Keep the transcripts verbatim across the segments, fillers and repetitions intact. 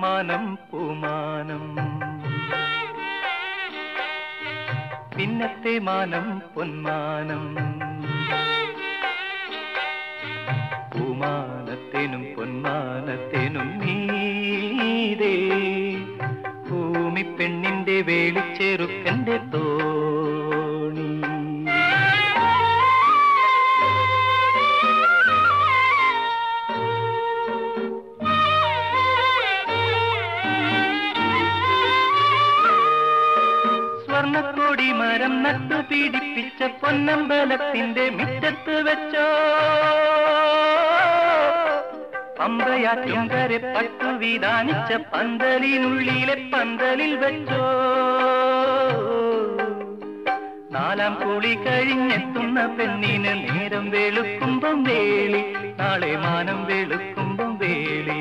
മാനം പൂമാനം പിന്നത്തെ മാനം പൊന്മാനം പൂമാനത്തേനും പൊന്മാനത്തേനും നീതേ ഭൂമി പെണ്ണിന്റെ വേളിച്ചെറുക്കന്റെ തോണി സ്വർണ്ണക്കോടി മരം നട്ടു പീഡിപ്പിച്ച പൊന്നമ്പലത്തിന്റെ മുറ്റത്ത് വെച്ചോ പമ്പയാറ്റുംകരെ പട്ടു വിധാനിച്ച പന്തലിനുള്ളിലെ പന്തലിൽ വെച്ചോ നാലാം കൂളി കഴിഞ്ഞെത്തുന്ന പെണ്ണിന് നേരം വെളുക്കുമ്പം വേളി നാളെ മാനം വെളുക്കുമ്പം വേളി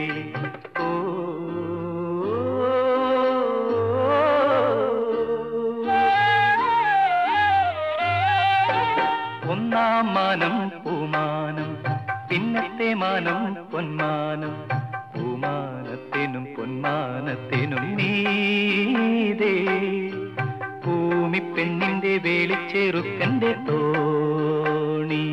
ഒന്നാം മാനം പൂമാനം പിന്നത്തെ മാനം പൊന്മാനം പൂമാനത്തിനും പൊന്മാനത്തിനും നീതേ ഭൂമി പെണ്ണിന്റെ വേളിച്ചെറുക്കന്റെ തോണി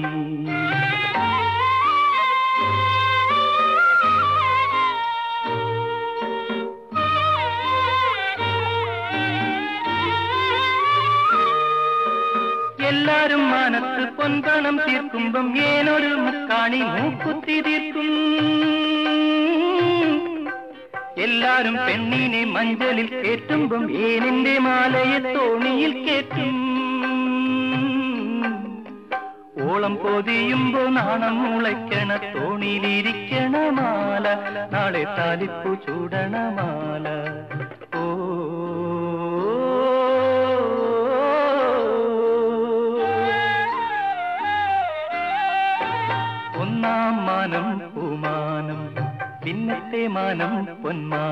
എല്ലാരും മാനത്ത് പൊൻപണം തീർക്കുമ്പം ഏനൊരു മുക്കാണി മൂക്കുത്തി തീർക്കും എല്ലാരും പെണ്ണിനെ മഞ്ചലിൽ കേറ്റുമ്പം ഏനിന്റെ മാലയെ തോണിയിൽ കേറ്റും ഓളം പൊതിയുമ്പോ നാണം മുളയ്ക്കണ തോണിയിലിരിക്കണ മാല നാളെ താലിപ്പു ചൂടണ മാല ഓ ഒന്നാം മാനം പൂമാനം പിന്നത്തെ മാനം പൊന്മാനം